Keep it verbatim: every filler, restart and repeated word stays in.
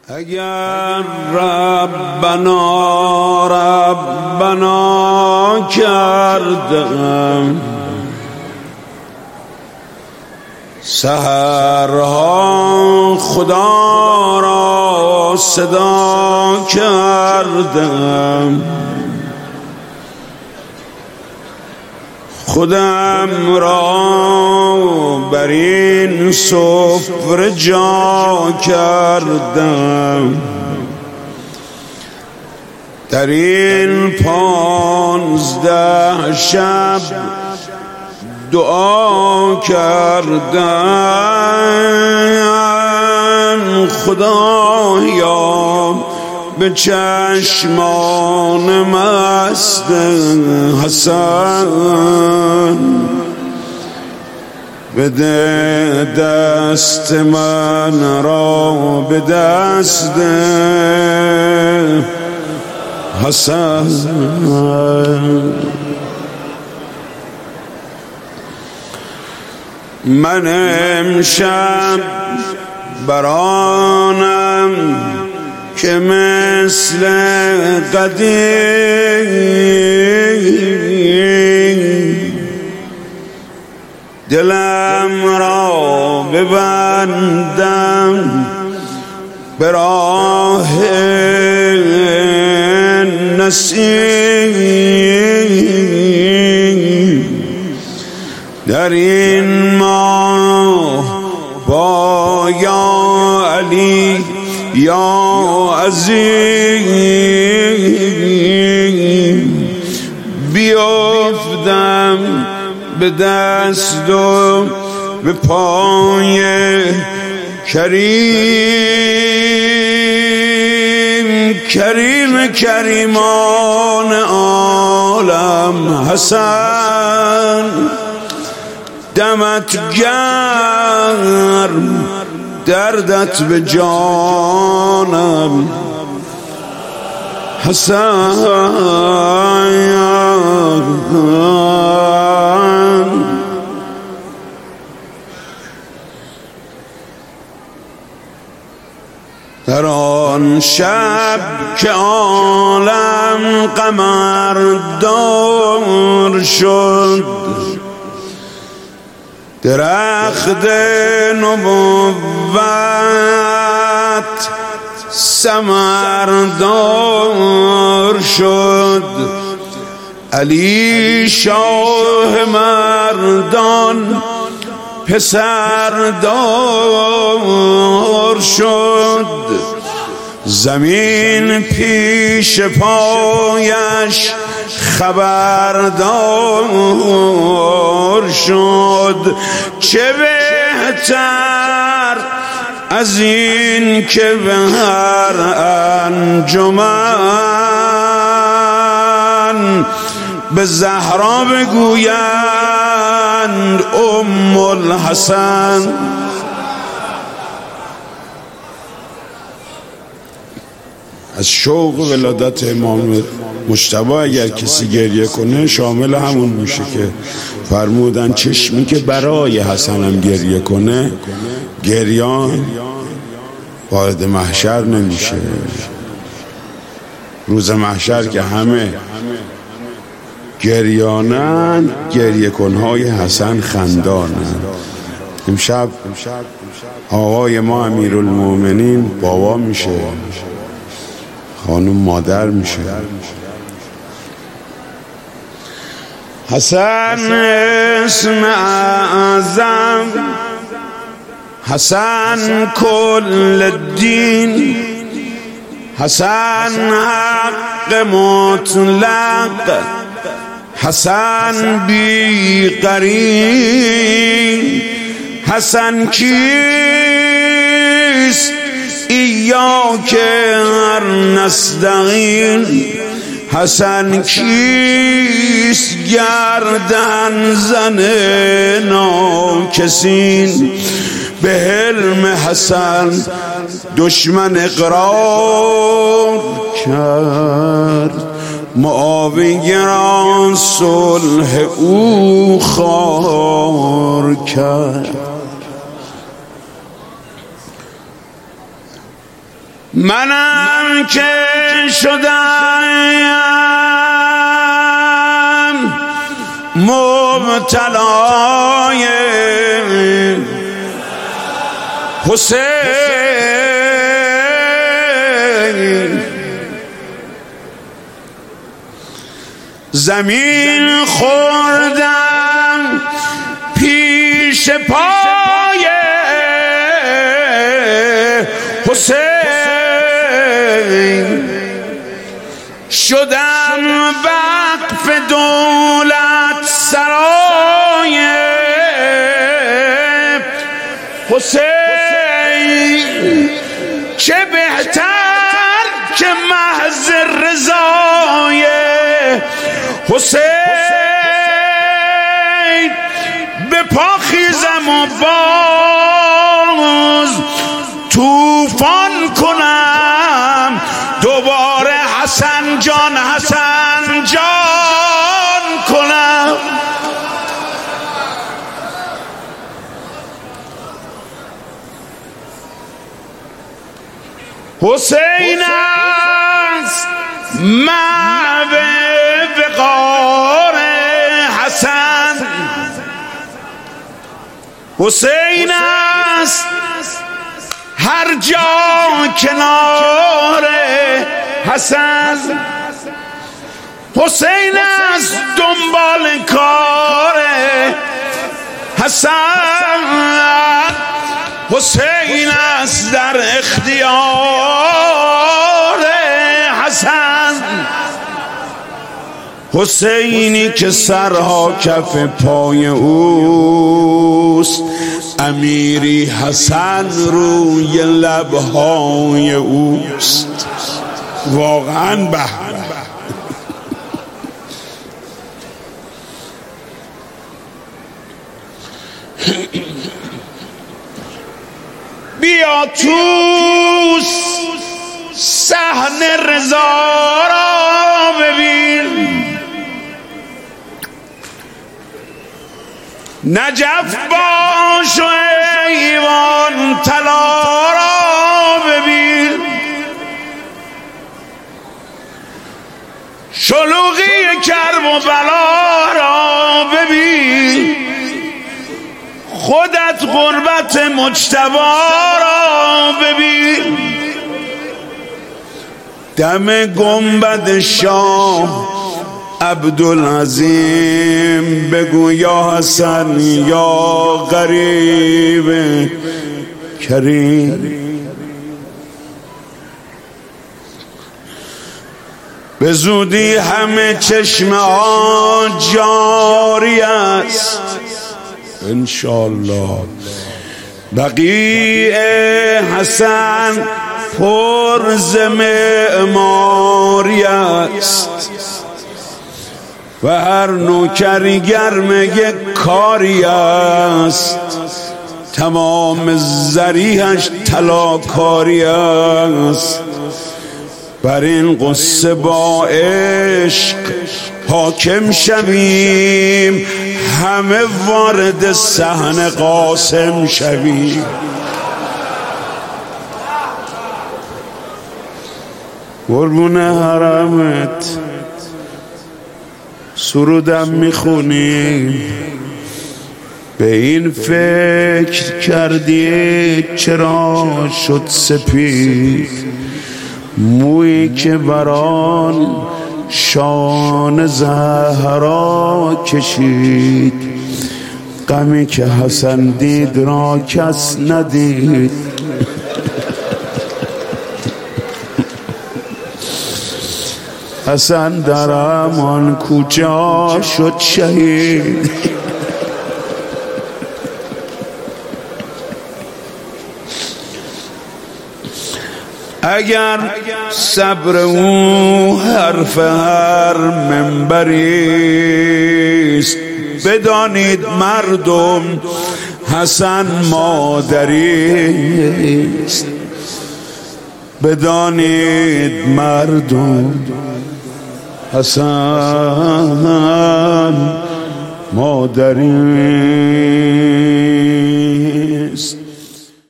اگر ربنا ربنا کردم سحرها خدا را صدا کردم، خودم را بر این سفره جا کردم، در این پانزده شب دعا کردم. خدایا به چشمان مست حسن بده دست من را به دست حسن. من امشب برانم که مثل قدیم دلم را ببندم به راه نسیم، در این ماه با یا علی یا عظیم بیافتم به دست و به پای کریم، کریم کریمان عالم حسن. دمت گرم دردت به جانم حسن. در آن شب که عالم قمردار شد، درخت نبوت ثمردار شد، علی شاه مردان پسردار شد، زمین پیش پایش خبردار شد. چه بهتر از این که به هر انجمن به زهرا بگویند ام الحسن. از شوق ولادت امام مجتبی اگر کسی گریه کنه شامل همون میشه که فرمودن چشمی که برای حسنم گریه کنه گریان وارد محشر نمیشه. روز محشر که همه گریانن، گریه کنهای حسن خندانن. امشب آقای ما امیرالمومنین بابا میشه، خانم مادر میشه. حسن اسم اعظم، حسن کل الدین، حسن حق مطلق، حسن بی قرین. حسن کیست؟ ایاک نستعین. حسن کیست؟ گردن زن ناکسین. به حلم حسن دشمن اقرار کرد، معاویه را صلح او خوار کرد. منم که شدم مبتلای حسین، زمین خوردم پیش پای حسین، شدم وقف دولت سرای حسین، چه بهتر که محض رضای حسین، به پا خیزم و باز توفان کنم دوباره حسن جان حسن جان کنم. حسین است مأو وقار حسن، حسین است هر جا کنار حسن، حسین است دنبال کار حسن، حسین است در اختیار حسن، حسینی که سرها کف پای اوست، امیری حسن روی لبهای اوست. واقعا به بیا تو صحن رضا را ببین، نجف باش و ایوان طلا را ببین، شلوغی کرب و بلا را ببین، خودت غربت مجتبی را ببین، دم گنبد شاه عبدالعظیم بگو یا حسن یا غریب کریم، به زودی همه چشمه ها جاری است انشالله، بقیع حسن پر ز معماری است، و هر نوکر گرم یک کاری است، تمام ذریحش طلاکاری است، بر این قصه با عشق حاکم شویم، همه وارد صحن قاسم شویم. قربون حرمت سرودم میخونی، به این فکر کردی چرا شد سپید مویی که بران شان زهرا کشید، غمی که حسن دید را کس ندید. حسن در امان کوچه شد شهید، اگر صبر او حرف هر منبریست، بدانید مردم حسن مادریست، بدانید مردم حسن مادریست.